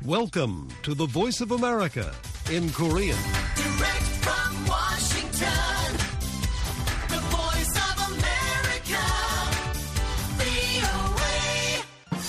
Welcome to the Voice of America in Korean. Direct from Washington, the Voice of America, VOA.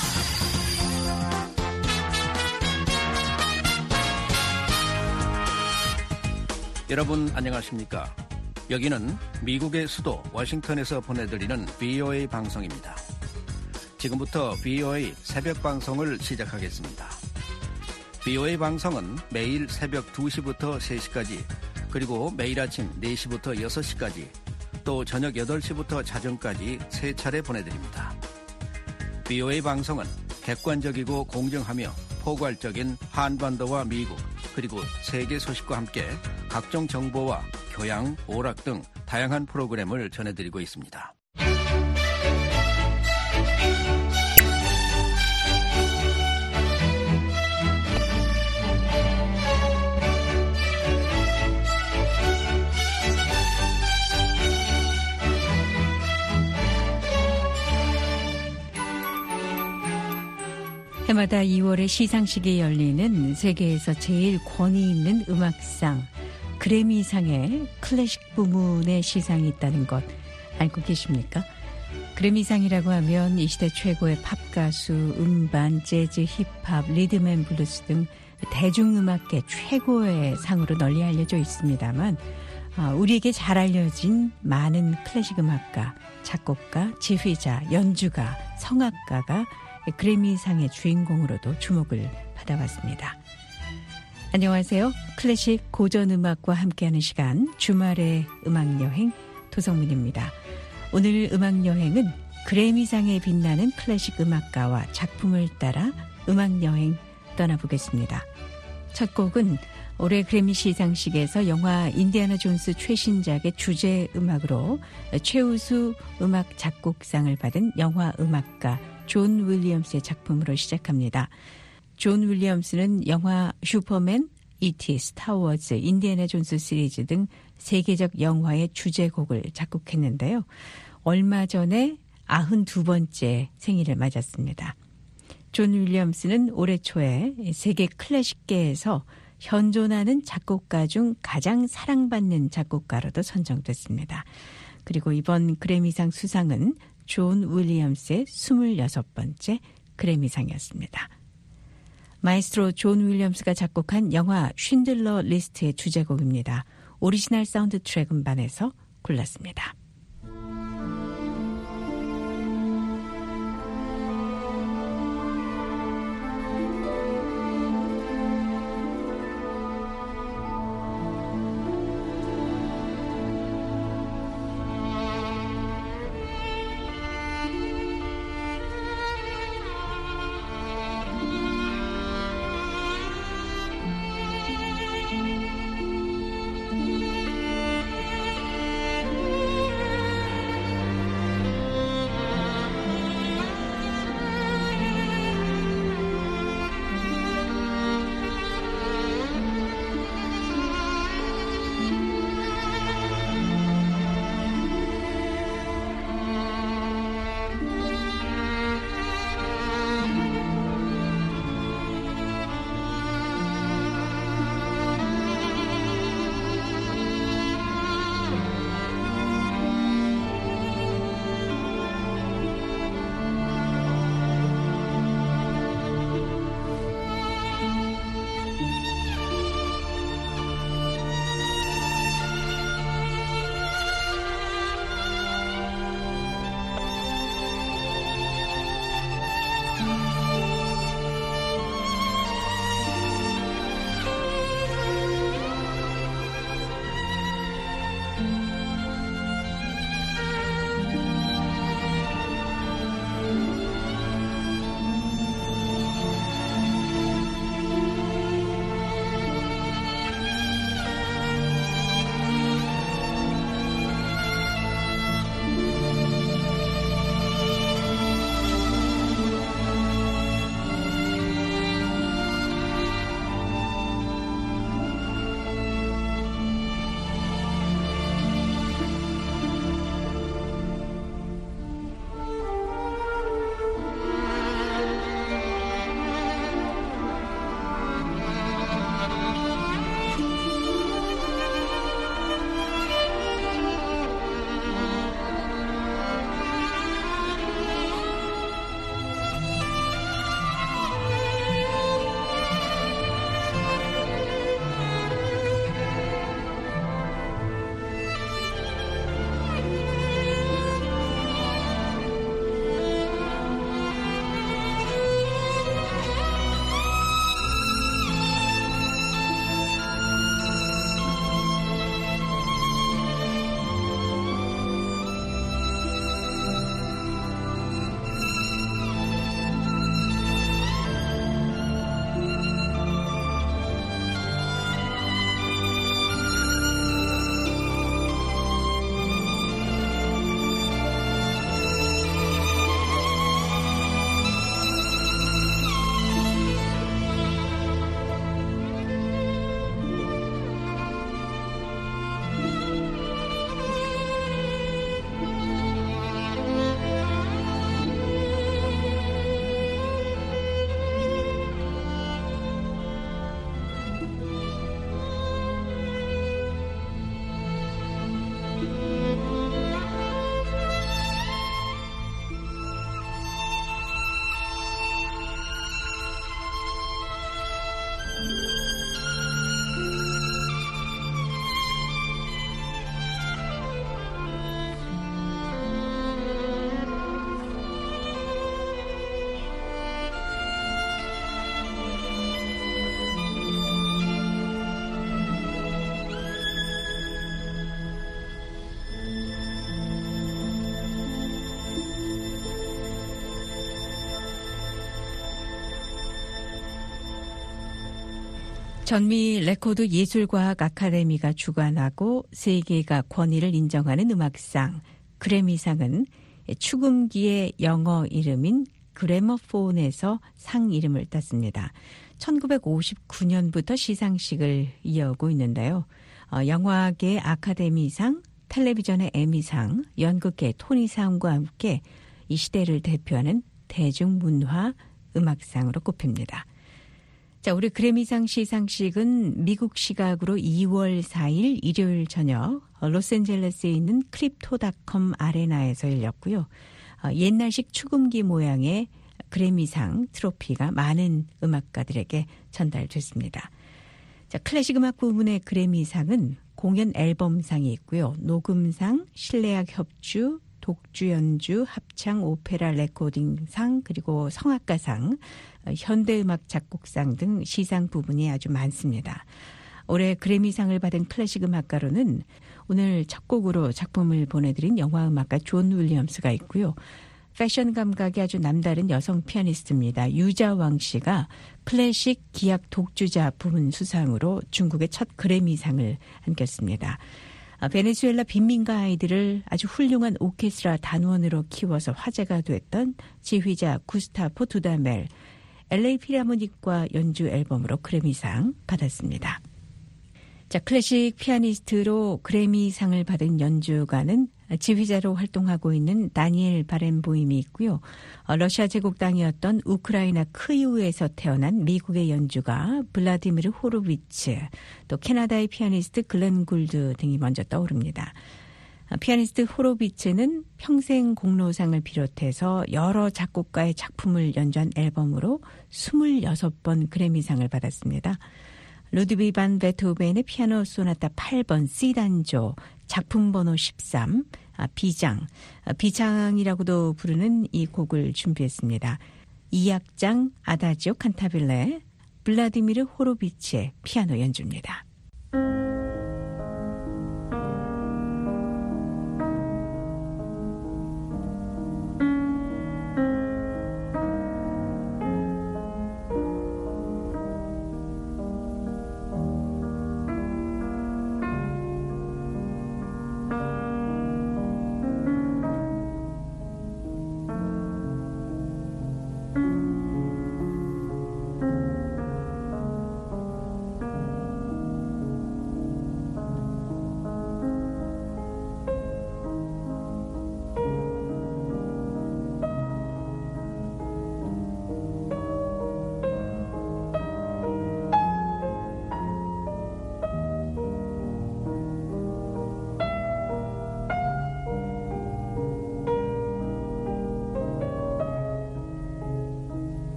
여러분 안녕하십니까? 여기는 미국의 수도 워싱턴에서 보내드리는 VOA 방송입니다. 지금부터 VOA 새벽 방송을 시작하겠습니다. VOA 방송은 매일 새벽 2시부터 3시까지, 그리고 매일 아침 4시부터 6시까지, 또 저녁 8시부터 자정까지 3차례 보내드립니다. VOA 방송은 객관적이고 공정하며 포괄적인 한반도와 미국, 그리고 세계 소식과 함께 각종 정보와 교양, 오락 등 다양한 프로그램을 전해드리고 있습니다. 해마다 2월에 시상식이 열리는 세계에서 제일 권위 있는 음악상, 그래미상에 클래식 부문의 시상이 있다는 것 알고 계십니까? 그래미상이라고 하면 이 시대 최고의 팝 가수, 음반, 재즈, 힙합, 리듬앤블루스 등 대중음악계 최고의 상으로 널리 알려져 있습니다만, 우리에게 잘 알려진 많은 클래식 음악가, 작곡가, 지휘자, 연주가, 성악가가 그래미상의 주인공으로도 주목을 받아왔습니다. 안녕하세요. 클래식 고전음악과 함께하는 시간, 주말의 음악여행 도성민입니다. 오늘 음악여행은 그래미상에 빛나는 클래식 음악가와 작품을 따라 음악여행 떠나보겠습니다. 첫 곡은 올해 그래미 시상식에서 영화 인디아나 존스 최신작의 주제 음악으로 최우수 음악 작곡상을 받은 영화 음악가 존 윌리엄스의 작품으로 시작합니다. 존 윌리엄스는 영화 슈퍼맨, E.T., 스타워즈, 인디애나 존스 시리즈 등 세계적 영화의 주제곡을 작곡했는데요. 얼마 전에 92번째 생일을 맞았습니다. 존 윌리엄스는 올해 초에 세계 클래식계에서 현존하는 작곡가 중 가장 사랑받는 작곡가로도 선정됐습니다. 그리고 이번 그래미상 수상은 존 윌리엄스의 26번째 그래미상이었습니다. 마에스트로 존 윌리엄스가 작곡한 영화 쉰들러 리스트의 주제곡입니다. 오리지널 사운드 트랙 음반에서 골랐습니다. 전미 레코드 예술과학 아카데미가 주관하고 세계가 권위를 인정하는 음악상 그래미상은 축음기의 영어 이름인 그래머폰에서 상 이름을 땄습니다. 1959년부터 시상식을 이어오고 있는데요. 영화계 아카데미상, 텔레비전의 에미상, 연극계 토니상과 함께 이 시대를 대표하는 대중문화 음악상으로 꼽힙니다. 자, 우리 그래미상 시상식은 미국 시각으로 2월 4일 일요일 저녁 로스앤젤레스에 있는 크립토닷컴 아레나에서 열렸고요. 옛날식 축음기 모양의 그래미상 트로피가 많은 음악가들에게 전달됐습니다. 자, 클래식 음악 부문의 그래미상은 공연 앨범상이 있고요. 녹음상, 실내악 협주, 독주 연주, 합창, 오페라 레코딩상, 그리고 성악가상, 현대음악 작곡상 등 시상 부분이 아주 많습니다. 올해 그래미상을 받은 클래식 음악가로는 오늘 첫 곡으로 작품을 보내드린 영화음악가 존 윌리엄스가 있고요. 패션 감각이 아주 남다른 여성 피아니스트입니다. 유자왕 씨가 클래식 기악 독주자 부문 수상으로 중국의 첫 그래미상을 안겼습니다. 베네수엘라 빈민가 아이들을 아주 훌륭한 오케스트라 단원으로 키워서 화제가 됐던 지휘자 구스타포 두다멜, LA 필하모닉과 연주 앨범으로 그래미상 받았습니다. 자, 클래식 피아니스트로 그래미상을 받은 연주가는 지휘자로 활동하고 있는 다니엘 바렌보임이 있고요. 러시아 제국 땅이었던 우크라이나 크이우에서 태어난 미국의 연주가 블라디미르 호로비츠, 또 캐나다의 피아니스트 글렌 굴드 등이 먼저 떠오릅니다. 피아니스트 호로비츠는 평생 공로상을 비롯해서 여러 작곡가의 작품을 연주한 앨범으로 26번 그래미상을 받았습니다. 루드비 반 베토벤의 피아노 소나타 8번 C단조, 작품 번호 13, 비장, 비장이라고도 부르는 이 곡을 준비했습니다. 2악장 아다지오 칸타빌레, 블라디미르 호로비치의 피아노 연주입니다.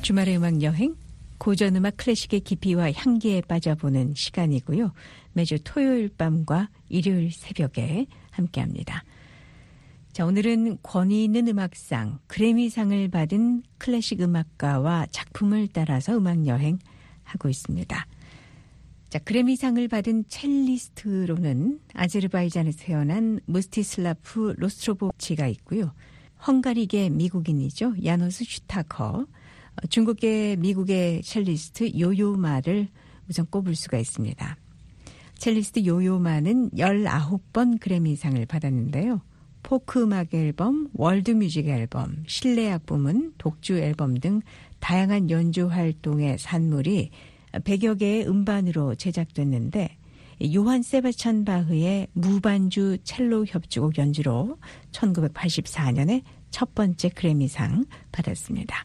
주말의 음악 여행, 고전 음악 클래식의 깊이와 향기에 빠져보는 시간이고요. 매주 토요일 밤과 일요일 새벽에 함께합니다. 자, 오늘은 권위 있는 음악상, 그래미상을 받은 클래식 음악가와 작품을 따라서 음악 여행 하고 있습니다. 자, 그래미상을 받은 첼리스트로는 아제르바이잔에서 태어난 무스티슬라프 로스트로보치가 있고요. 헝가리계 미국인이죠. 야노스 슈타커, 중국계 미국의 첼리스트 요요마를 우선 꼽을 수가 있습니다. 첼리스트 요요마는 19번 그래미상을 받았는데요. 포크 음악 앨범, 월드뮤직 앨범, 실내악 부문, 독주 앨범 등 다양한 연주 활동의 산물이 100여 개의 음반으로 제작됐는데 요한 세바스찬 바흐의 무반주 첼로 협주곡 연주로 1984년에 첫 번째 그래미상 받았습니다.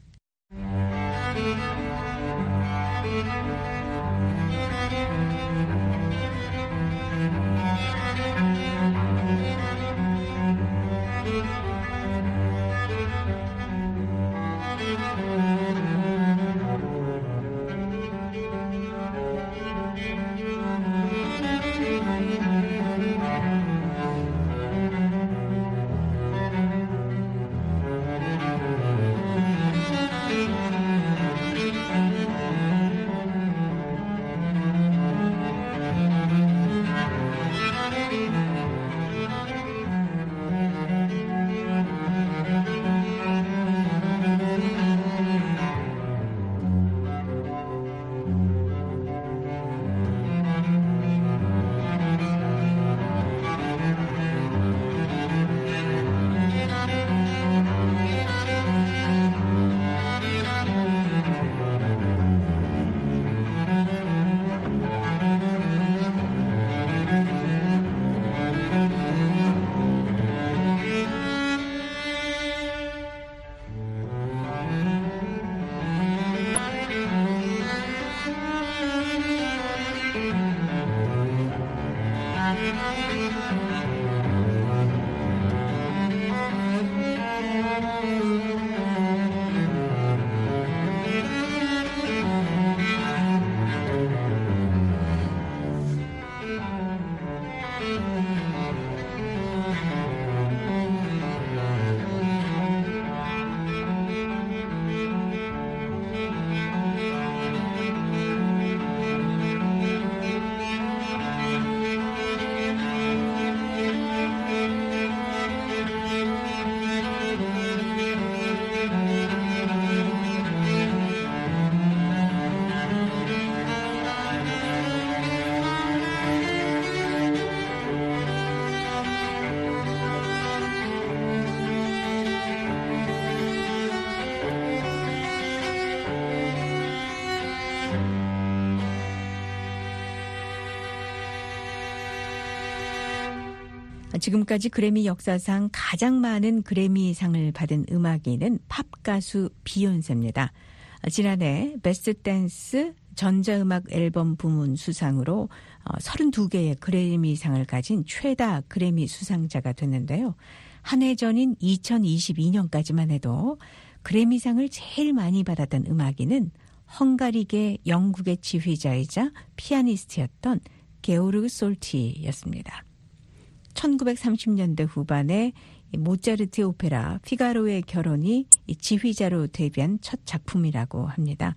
지금까지 그래미 역사상 가장 많은 그래미상을 받은 음악인은 팝 가수 비욘세입니다. 지난해 베스트 댄스 전자음악 앨범 부문 수상으로 32개의 그래미상을 가진 최다 그래미 수상자가 됐는데요. 한 해 전인 2022년까지만 해도 그래미상을 제일 많이 받았던 음악인은 헝가리계 영국의 지휘자이자 피아니스트였던 게오르그 솔티였습니다. 1930년대 후반에 모차르트 오페라 피가로의 결혼이 지휘자로 데뷔한 첫 작품이라고 합니다.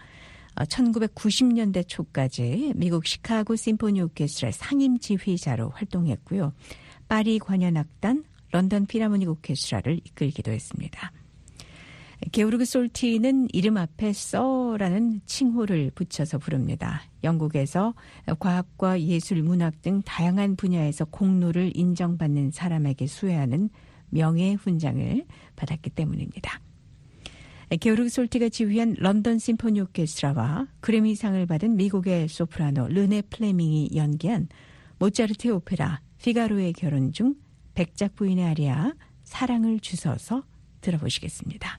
1990년대 초까지 미국 시카고 심포니 오케스트라의 상임 지휘자로 활동했고요. 파리 관현악단, 런던 필하모닉 오케스트라를 이끌기도 했습니다. 게오르그 솔티는 이름 앞에 서라는 칭호를 붙여서 부릅니다. 영국에서 과학과 예술, 문학 등 다양한 분야에서 공로를 인정받는 사람에게 수여하는 명예훈장을 받았기 때문입니다. 게오르그 솔티가 지휘한 런던 심포니 오케스트라와 그래미상을 받은 미국의 소프라노 르네 플레밍이 연기한 모차르트의 오페라 피가로의 결혼 중 백작 부인의 아리아 사랑을 주셔서 들어보시겠습니다.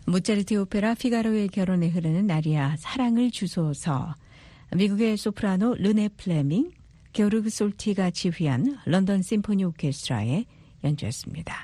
모차르트 오페라 피가로의 결혼에 흐르는 아리아 사랑을 주소서, 미국의 소프라노 르네 플레밍, 게오르그 솔티가 지휘한 런던 심포니 오케스트라의 연주였습니다.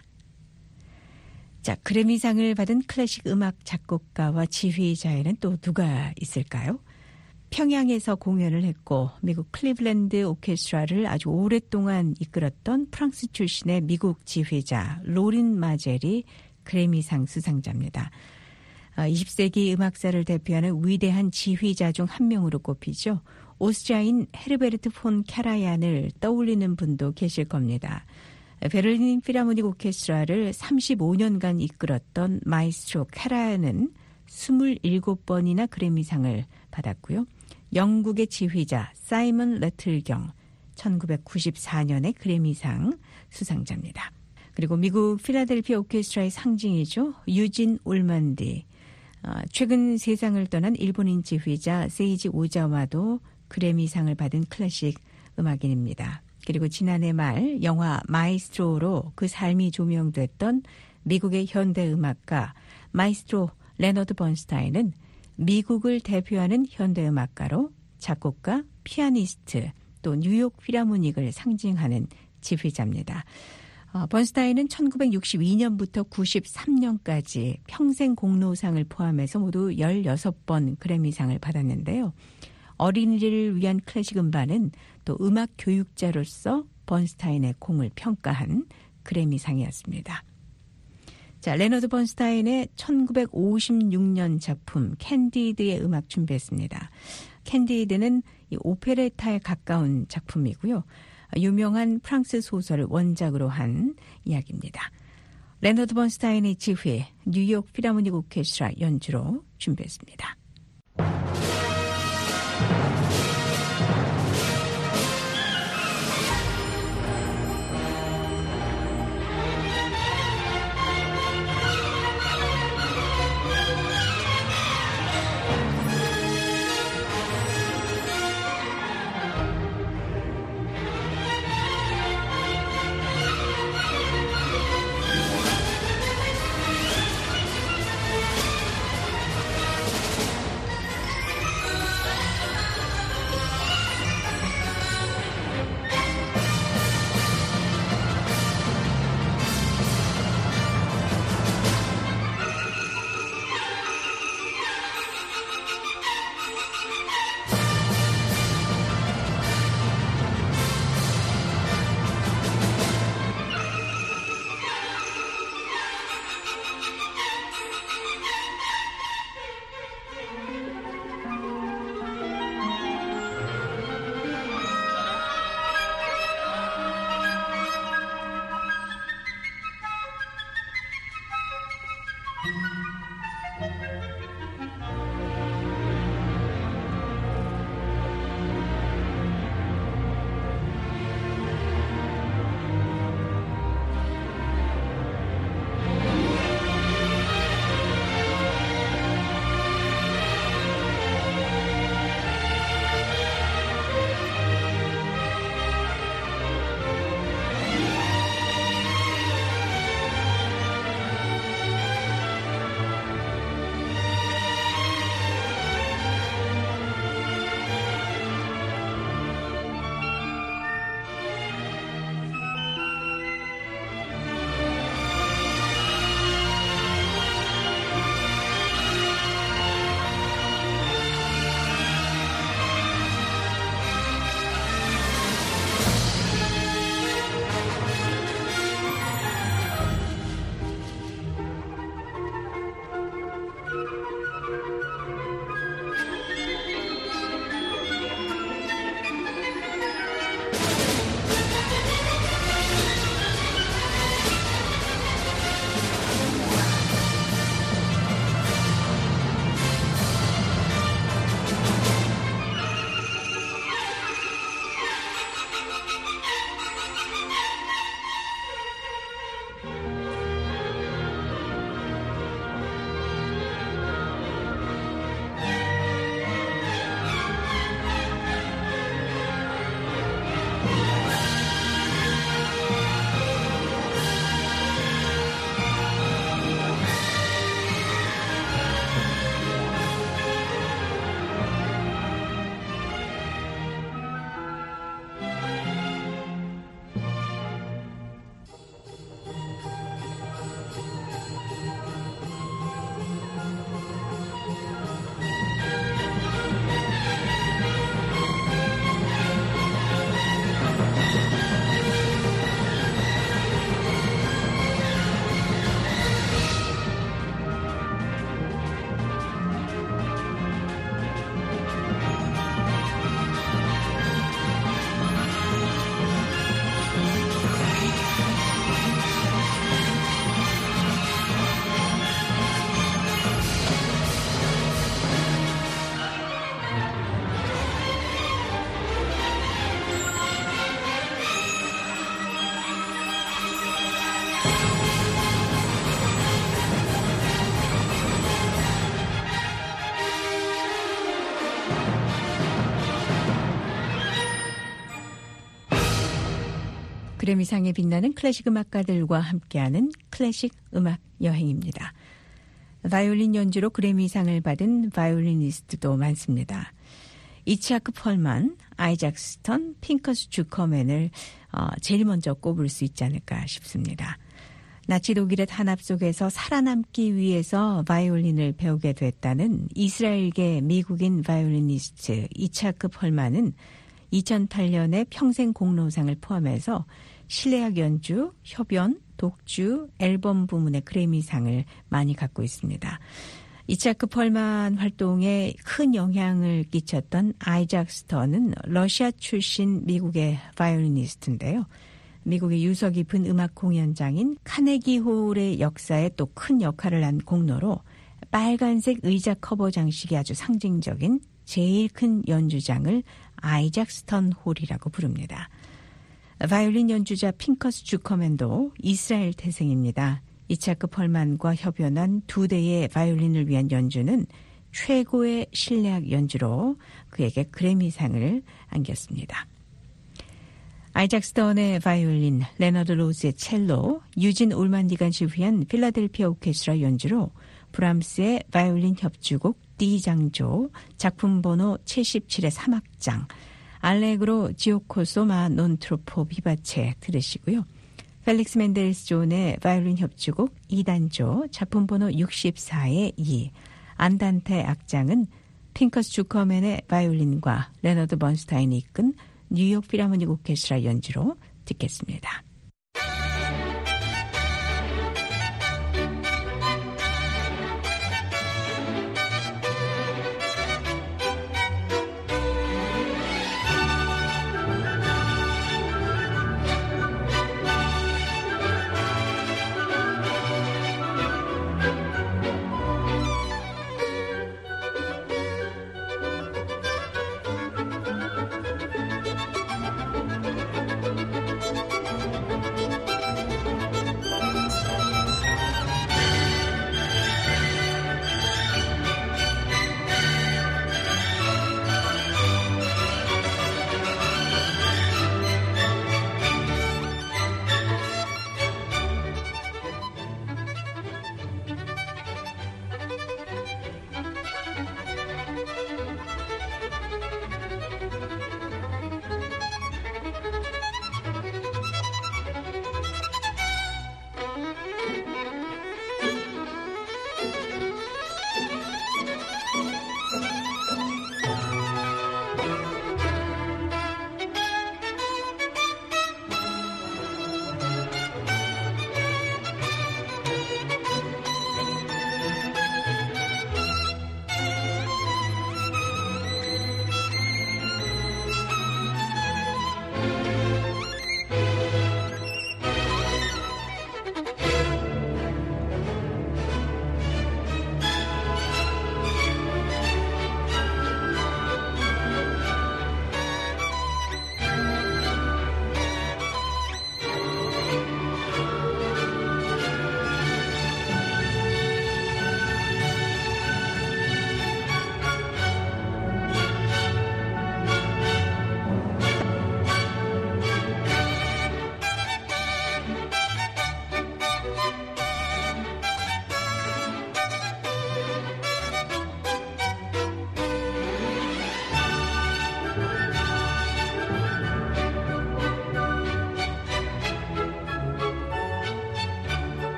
자, 그래미상을 받은 클래식 음악 작곡가와 지휘자에는 또 누가 있을까요? 평양에서 공연을 했고 미국 클리블랜드 오케스트라를 아주 오랫동안 이끌었던 프랑스 출신의 미국 지휘자 로린 마젤이 그래미상 수상자입니다. 20세기 음악사를 대표하는 위대한 지휘자 중 한 명으로 꼽히죠. 오스트리아인 헤르베르트 폰 캐라얀을 떠올리는 분도 계실 겁니다. 베를린 필하모닉 오케스트라를 35년간 이끌었던 마이스트로 캐라얀은 27번이나 그래미상을 받았고요. 영국의 지휘자 사이먼 레틀경 1994년에 그래미상 수상자입니다. 그리고 미국 필라델피아 오케스트라의 상징이죠. 유진 올만디. 최근 세상을 떠난 일본인 지휘자 세이지 오자와도 그래미상을 받은 클래식 음악인입니다. 그리고 지난해 말 영화 마이스트로로 그 삶이 조명됐던 미국의 현대 음악가 마이스트로 레너드 번스타인은 미국을 대표하는 현대 음악가로 작곡가, 피아니스트, 또 뉴욕 필하모닉을 상징하는 지휘자입니다. 번스타인은 1962년부터 93년까지 평생 공로상을 포함해서 모두 16번 그래미상을 받았는데요. 어린이를 위한 클래식 음반은 또 음악 교육자로서 번스타인의 공을 평가한 그래미상이었습니다. 자, 레너드 번스타인의 1956년 작품 캔디드의 음악 준비했습니다. 캔디드는 이 오페레타에 가까운 작품이고요. 유명한 프랑스 소설을 원작으로 한 이야기입니다. 레너드 번스타인의 지휘, 뉴욕 필하모닉 오케스트라 연주로 준비했습니다. 그래미상에 빛나는 클래식 음악가들과 함께하는 클래식 음악 여행입니다. 바이올린 연주로 그래미상을 받은 바이올리니스트도 많습니다. 이치하크 펄만, 아이작 스턴, 핑커스 주커맨을 제일 먼저 꼽을 수 있지 않을까 싶습니다. 나치 독일의 탄압 속에서 살아남기 위해서 바이올린을 배우게 됐다는 이스라엘계 미국인 바이올리니스트 이치하크 펄만은 2008년에 평생 공로상을 포함해서 실내악 연주, 협연, 독주, 앨범 부문의 그래미상을 많이 갖고 있습니다. 이치하크 펄만 활동에 큰 영향을 끼쳤던 아이작 스턴은 러시아 출신 미국의 바이올리니스트인데요. 미국의 유서 깊은 음악 공연장인 카네기 홀의 역사에 또 큰 역할을 한 공로로 빨간색 의자 커버 장식이 아주 상징적인 제일 큰 연주장을 아이작 스턴 홀이라고 부릅니다. 바이올린 연주자 핑커스 주커맨도 이스라엘 태생입니다. 이치하크 펄만과 협연한 두 대의 바이올린을 위한 연주는 최고의 실내악 연주로 그에게 그래미상을 안겼습니다. 아이작 스턴의 바이올린, 레너드 로즈의 첼로, 유진 올만디가 지휘한 필라델피아 오케스트라 연주로 브람스의 바이올린 협주곡 D장조, 작품 번호 77의 3악장, 알레그로 지오코소 마 논 트로포 비바체 들으시고요. 펠릭스 멘델스 존의 바이올린 협주곡 2단조, 작품 번호 64의 2, 안단테 악장은 핑커스 주커맨의 바이올린과 레너드 번스타인이 이끈 뉴욕 필하모닉 오케스트라 연주로 듣겠습니다.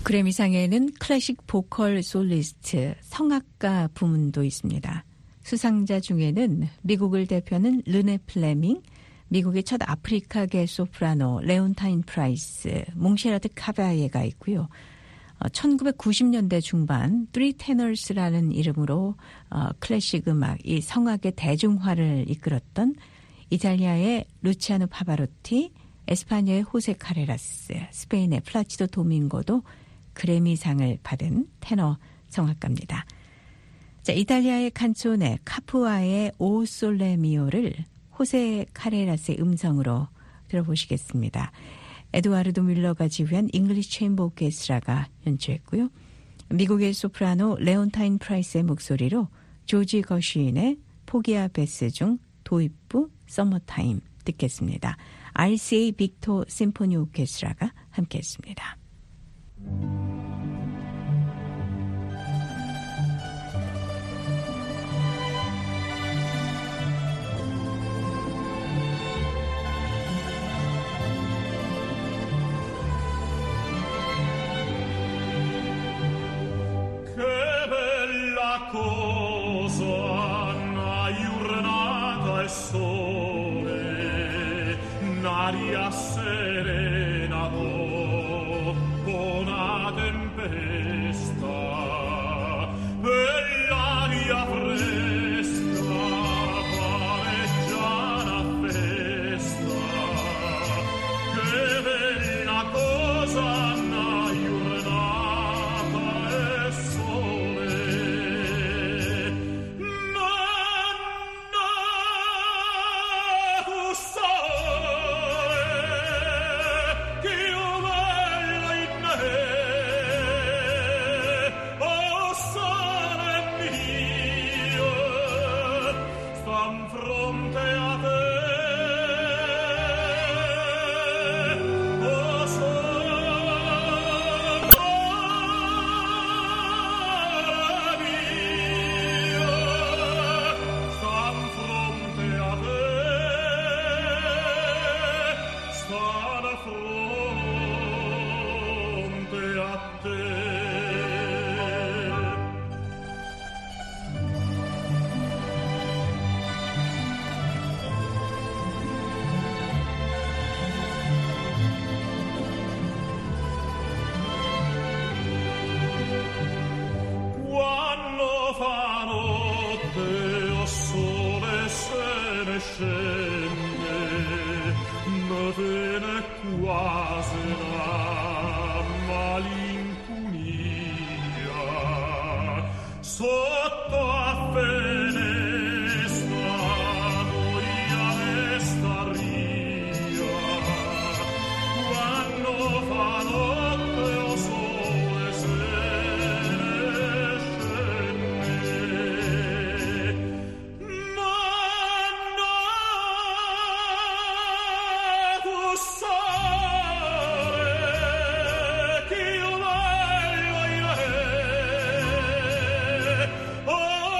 그래미상에는 클래식 보컬 솔리스트, 성악가 부문도 있습니다. 수상자 중에는 미국을 대표하는 르네 플레밍, 미국의 첫 아프리카계 소프라노 레온타인 프라이스, 몽쉐라드 카바예가 있고요. 1990년대 중반 Three Tenors라는 이름으로 클래식 음악, 이 성악의 대중화를 이끌었던 이탈리아의 루치아노 파바로티, 에스파냐의 호세 카레라스, 스페인의 플라치도 도밍고도 그래미상을 받은 테너 성악가입니다. 자, 이탈리아의 칸초네 카푸아의 오 솔레 미오를 호세 카레라스의 음성으로 들어보시겠습니다. 에두아르도 뮬러가 지휘한 잉글리시 체인버 오케스트라가 연주했고요. 미국의 소프라노 레온타인 프라이스의 목소리로 조지 거쉬인의 포기아 베스 중 도입부 서머타임 듣겠습니다. RCA 빅토 심포니 오케스트라가 함께했습니다. Cosa una giornata al sole, un'aria serena dopo una tempesta, e l'aria fresca pareggia una festa. Che bella cosa una giornata al sole. Sotto a finestra noia e staria, quando fa notte o sole se ne scende. Ma tu sai che io voglio oh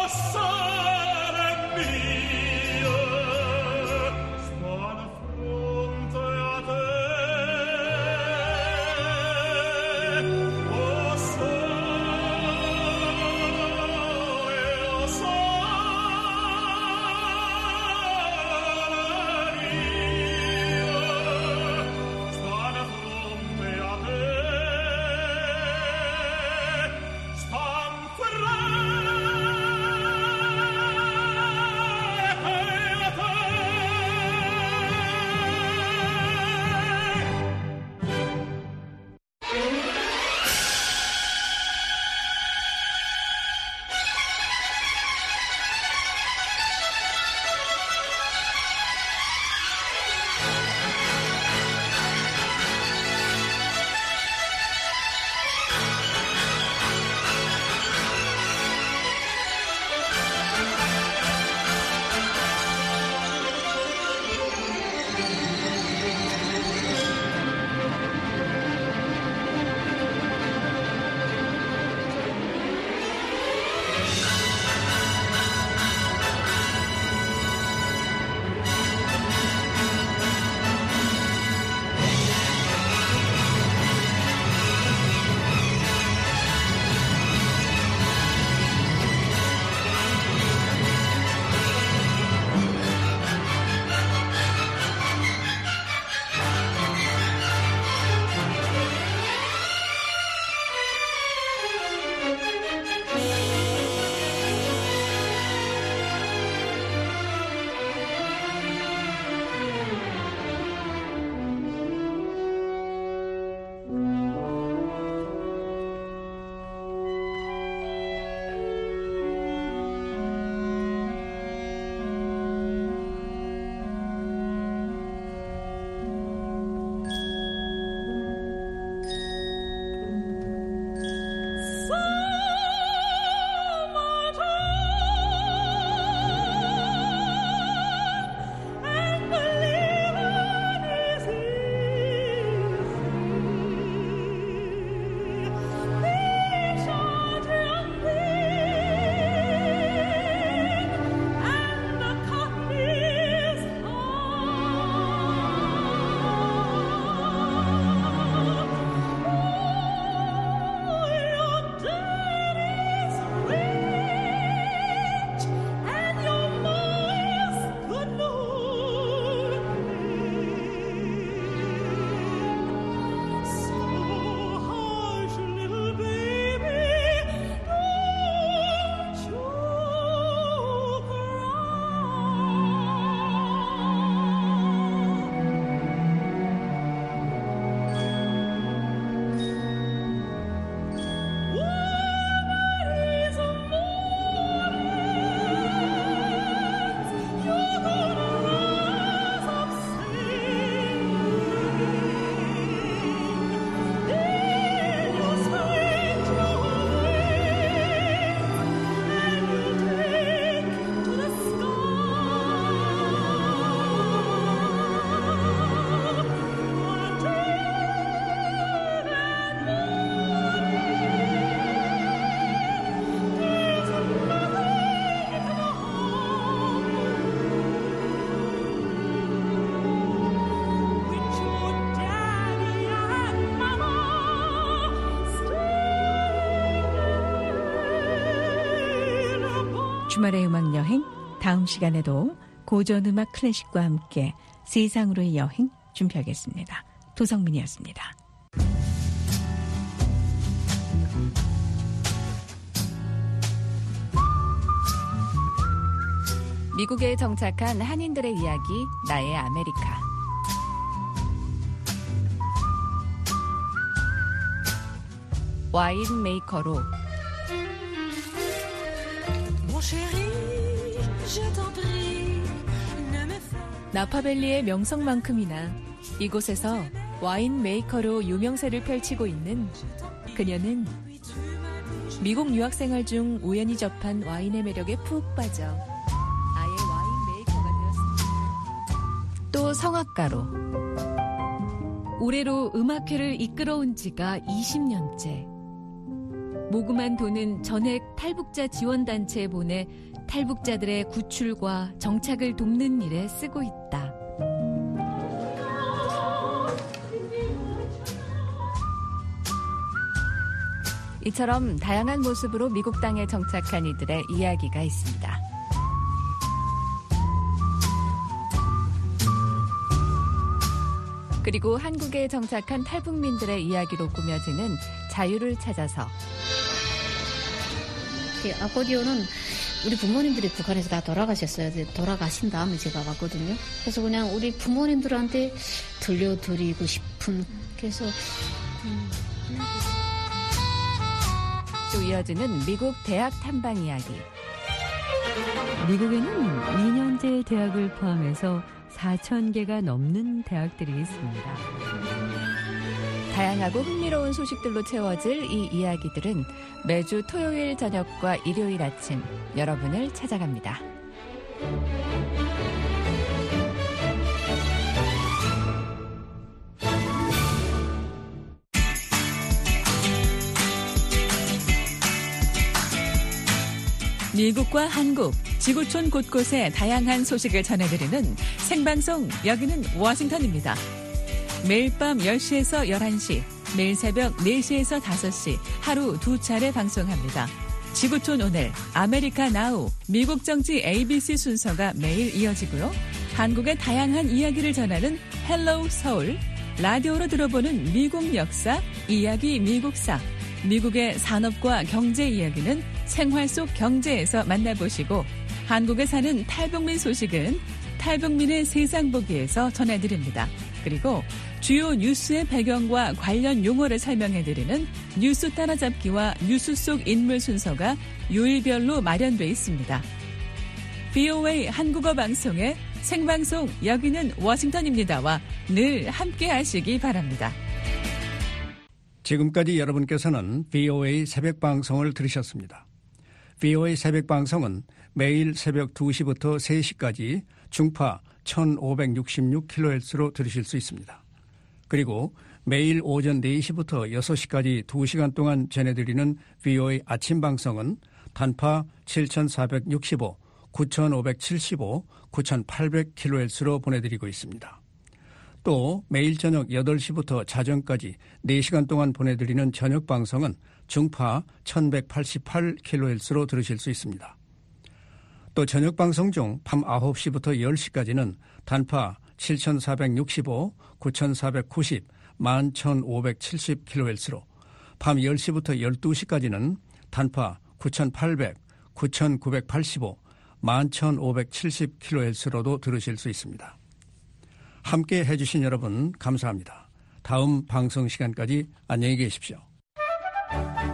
주말의 음악 여행, 다음 시간에도 고전 음악 클래식과 함께 세상으로의 여행 준비하겠습니다. 도성민이었습니다. 미국에 정착한 한인들의 이야기, 나의 아메리카. 와인 메이커로 나파밸리의 명성만큼이나 이곳에서 와인 메이커로 유명세를 펼치고 있는 그녀는 미국 유학생활 중 우연히 접한 와인의 매력에 푹 빠져 아예 와인 메이커가 되었습니다. 또 성악가로 올해로 음악회를 이끌어온 지가 20년째. 모금한 돈은 전액 탈북자 지원단체에 보내 탈북자들의 구출과 정착을 돕는 일에 쓰고 있다. 이처럼 다양한 모습으로 미국 땅에 정착한 이들의 이야기가 있습니다. 그리고 한국에 정착한 탈북민들의 이야기로 꾸며지는 자유를 찾아서. 아코디오는 우리 부모님들이 북한에서 다 돌아가셨어요. 돌아가신 다음에 제가 왔거든요. 그래서 그냥 우리 부모님들한테 들려드리고 싶은, 그래서 또 이어지는 미국 대학 탐방 이야기. 미국에는 2년제 대학을 포함해서 4,000개가 넘는 대학들이 있습니다. 다양하고 흥미로운 소식들로 채워질 이 이야기들은 매주 토요일 저녁과 일요일 아침 여러분을 찾아갑니다. 미국과 한국, 지구촌 곳곳의 다양한 소식을 전해드리는 생방송 여기는 워싱턴입니다. 매일 밤 10시에서 11시, 매일 새벽 4시에서 5시 하루 2차례 방송합니다. 지구촌 오늘, 아메리카 나우, 미국 정치 ABC 순서가 매일 이어지고요. 한국의 다양한 이야기를 전하는 헬로우 서울, 라디오로 들어보는 미국 역사, 이야기 미국사, 미국의 산업과 경제 이야기는 생활 속 경제에서 만나보시고 한국에 사는 탈북민 소식은 탈북민의 세상 보기에서 전해드립니다. 그리고 주요 뉴스의 배경과 관련 용어를 설명해드리는 뉴스 따라잡기와 뉴스 속 인물 순서가 요일별로 마련돼 있습니다. VOA 한국어 방송의 생방송 여기는 워싱턴입니다와 늘 함께 하시기 바랍니다. 지금까지 여러분께서는 VOA 새벽방송을 들으셨습니다. VOA 새벽방송은 매일 새벽 2시부터 3시까지 중파 1566kHz로 들으실 수 있습니다. 그리고 매일 오전 4시부터 6시까지 2시간 동안 전해드리는 VOA 아침방송은 단파 7465, 9575, 9800kHz로 보내드리고 있습니다. 또 매일 저녁 8시부터 자정까지 4시간 동안 보내드리는 저녁방송은 중파 1188kHz로 들으실 수 있습니다. 또 저녁방송 중 밤 9시부터 10시까지는 단파 7465, 9490, 11570kHz로 밤 10시부터 12시까지는 단파 9800, 9985, 11570kHz로도 들으실 수 있습니다. 함께 해주신 여러분 감사합니다. 다음 방송 시간까지 안녕히 계십시오.